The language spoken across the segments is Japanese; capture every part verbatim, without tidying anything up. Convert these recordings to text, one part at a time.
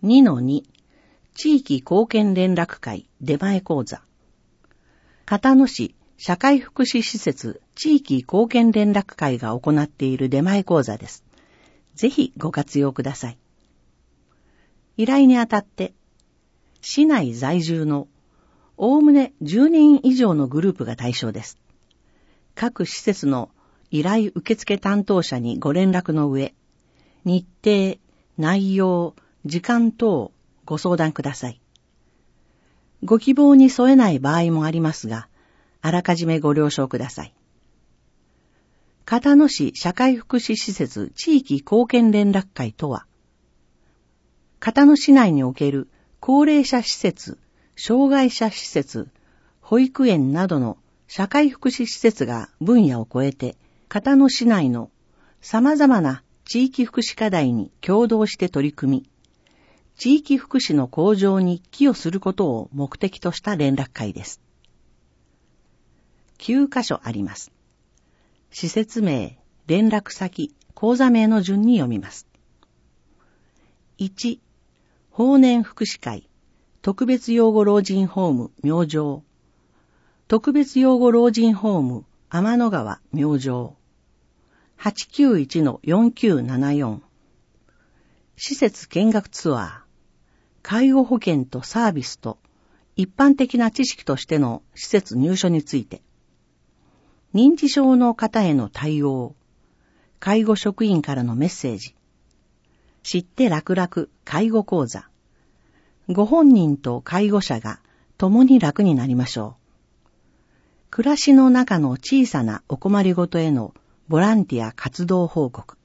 にのに 地域貢献連絡会出前講座。片野市社会福祉施設地域貢献連絡会が行っている出前講座です。ぜひご活用ください。依頼にあたって、市内在住のおおむねじゅうにん以上のグループが対象です。各施設の依頼受付担当者にご連絡の上、日程、内容、時間等ご相談ください。ご希望に添えない場合もありますが、あらかじめご了承ください。片野市社会福祉施設地域貢献連絡会とは、片野市内における高齢者施設、障害者施設、保育園などの社会福祉施設が分野を超えて、片野市内の様々な地域福祉課題に共同して取り組み、地域福祉の向上に寄与することを目的とした連絡会です。きゅうかしょあります。施設名、連絡先、口座名の順に読みます。いち、法年福祉会、特別養護老人ホーム、明星。特別養護老人ホーム、天の川、明星。はちきゅういちのよんきゅうななよん。施設見学ツアー。介護保険とサービスと一般的な知識としての施設入所について。認知症の方への対応。介護職員からのメッセージ。知って楽々介護講座。ご本人と介護者が共に楽になりましょう。暮らしの中の小さなお困りごとへのボランティア活動報告。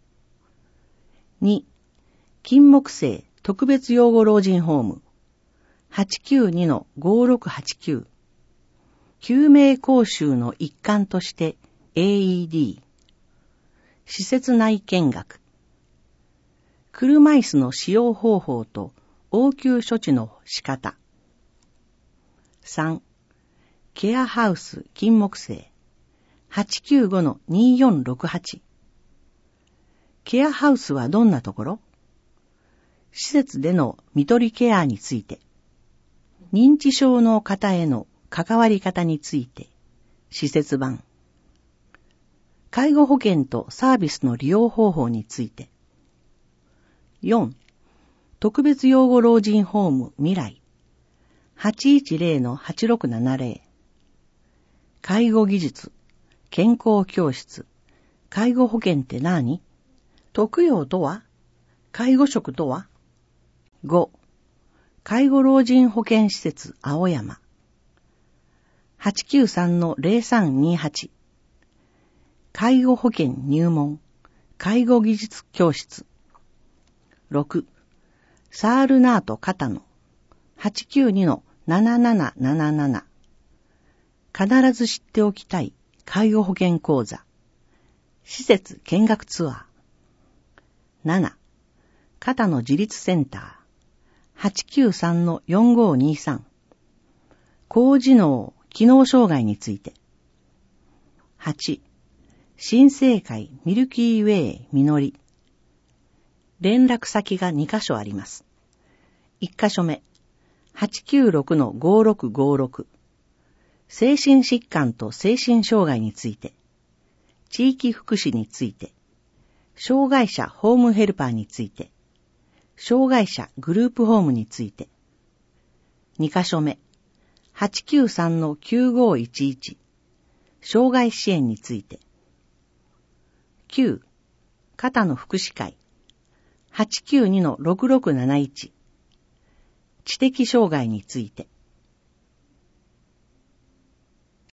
に、金木犀特別養護老人ホーム はちきゅうにのごろくはちきゅう。救命講習の一環として エーイーディー。施設内見学。車椅子の使用方法と応急処置の仕方。さん、ケアハウス金木犀 はちきゅうごのによんろくはち。ケアハウスはどんなところ？施設での看取りケアについて、認知症の方への関わり方について、施設版。介護保険とサービスの利用方法について。よん、特別養護老人ホーム未来 はちいちゼロのはちろくななゼロ。介護技術、健康教室、介護保険って何？特養とは？介護職とは？ご、介護老人保健施設青山 はちきゅうさんのゼロさんにはち。介護保険入門、介護技術教室。ろく、サールナート片野 はちきゅうにのなななななななな。必ず知っておきたい介護保険講座。施設見学ツアー。なな、片野自立センター はちきゅうさんのよんごにさん。高次脳機能障害について。はち、新生会ミルキーウェイみのり。連絡先がにかしょあります。いっかしょめ、はちきゅうろくのごろくごろく。精神疾患と精神障害について。地域福祉について。障害者ホームヘルパーについて。障害者グループホームについて。にかしょめ、はちきゅうさんのきゅうごいちいち。障害支援について。きゅう、片野福祉会 はちきゅうにのろくろくなないち。知的障害について。